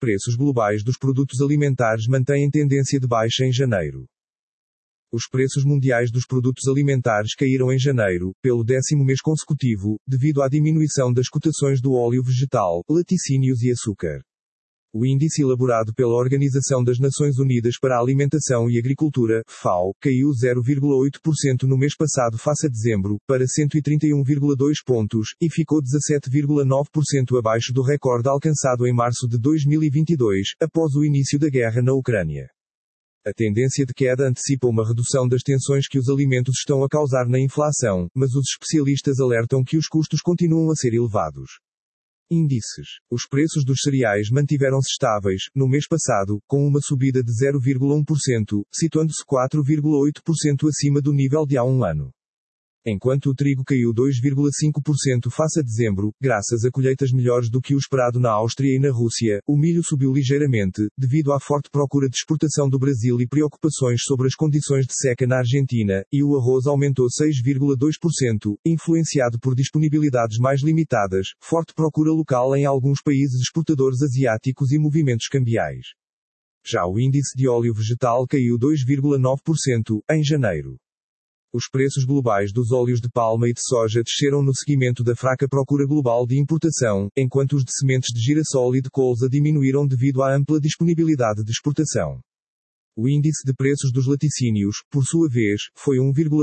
Preços globais dos produtos alimentares mantêm tendência de baixa em janeiro. Os preços mundiais dos produtos alimentares caíram em janeiro, pelo 10º mês consecutivo, devido à diminuição das cotações do óleo vegetal, laticínios e açúcar. O índice elaborado pela Organização das Nações Unidas para a Alimentação e Agricultura, FAO, caiu 0,8% no mês passado face a dezembro, para 131,2 pontos, e ficou 17,9% abaixo do recorde alcançado em março de 2022, após o início da guerra na Ucrânia. A tendência de queda antecipa uma redução das tensões que os alimentos estão a causar na inflação, mas os especialistas alertam que os custos continuam a ser elevados. Índices. Os preços dos cereais mantiveram-se estáveis, no mês passado, com uma subida de 0,1%, situando-se 4,8% acima do nível de há um ano. Enquanto o trigo caiu 2,5% face a dezembro, graças a colheitas melhores do que o esperado na Áustria e na Rússia, o milho subiu ligeiramente, devido à forte procura de exportação do Brasil e preocupações sobre as condições de seca na Argentina, e o arroz aumentou 6,2%, influenciado por disponibilidades mais limitadas, forte procura local em alguns países exportadores asiáticos e movimentos cambiais. Já o índice de óleo vegetal caiu 2,9% em janeiro. Os preços globais dos óleos de palma e de soja desceram no seguimento da fraca procura global de importação, enquanto os de sementes de girassol e de colza diminuíram devido à ampla disponibilidade de exportação. O índice de preços dos laticínios, por sua vez, foi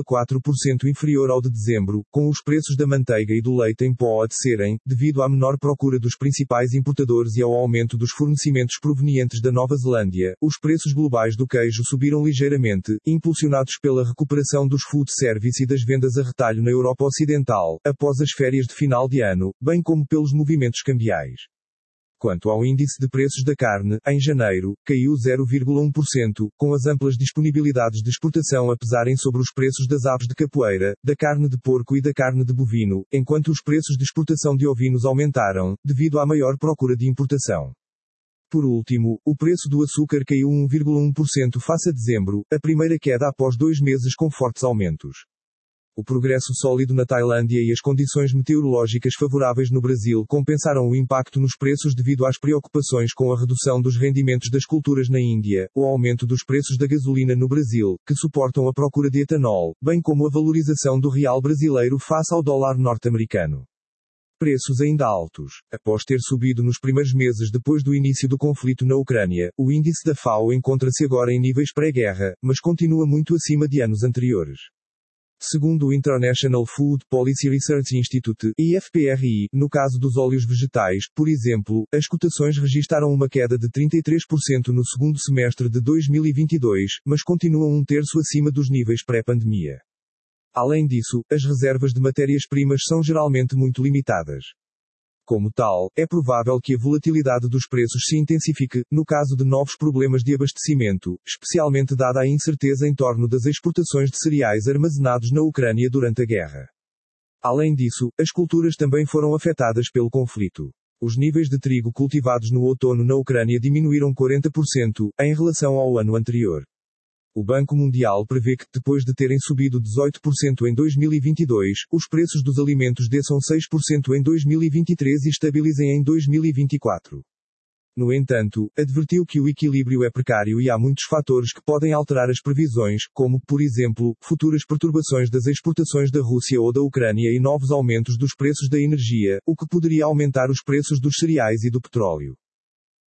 1,4% inferior ao de dezembro, com os preços da manteiga e do leite em pó a descerem, devido à menor procura dos principais importadores e ao aumento dos fornecimentos provenientes da Nova Zelândia. Os preços globais do queijo subiram ligeiramente, impulsionados pela recuperação dos food service e das vendas a retalho na Europa Ocidental, após as férias de final de ano, bem como pelos movimentos cambiais. Quanto ao índice de preços da carne, em janeiro, caiu 0,1%, com as amplas disponibilidades de exportação a pesarem sobre os preços das aves de capoeira, da carne de porco e da carne de bovino, enquanto os preços de exportação de ovinos aumentaram, devido à maior procura de importação. Por último, o preço do açúcar caiu 1,1% face a dezembro, a primeira queda após 2 meses com fortes aumentos. O progresso sólido na Tailândia e as condições meteorológicas favoráveis no Brasil compensaram o impacto nos preços devido às preocupações com a redução dos rendimentos das culturas na Índia, o aumento dos preços da gasolina no Brasil, que suportam a procura de etanol, bem como a valorização do real brasileiro face ao dólar norte-americano. Preços ainda altos. Após ter subido nos primeiros meses depois do início do conflito na Ucrânia, o índice da FAO encontra-se agora em níveis pré-guerra, mas continua muito acima de anos anteriores. Segundo o International Food Policy Research Institute, IFPRI, no caso dos óleos vegetais, por exemplo, as cotações registaram uma queda de 33% no segundo semestre de 2022, mas continuam um terço acima dos níveis pré-pandemia. Além disso, as reservas de matérias-primas são geralmente muito limitadas. Como tal, é provável que a volatilidade dos preços se intensifique, no caso de novos problemas de abastecimento, especialmente dada a incerteza em torno das exportações de cereais armazenados na Ucrânia durante a guerra. Além disso, as culturas também foram afetadas pelo conflito. Os níveis de trigo cultivados no outono na Ucrânia diminuíram 40%, em relação ao ano anterior. O Banco Mundial prevê que, depois de terem subido 18% em 2022, os preços dos alimentos desçam 6% em 2023 e estabilizem em 2024. No entanto, advertiu que o equilíbrio é precário e há muitos fatores que podem alterar as previsões, como, por exemplo, futuras perturbações das exportações da Rússia ou da Ucrânia e novos aumentos dos preços da energia, o que poderia aumentar os preços dos cereais e do petróleo.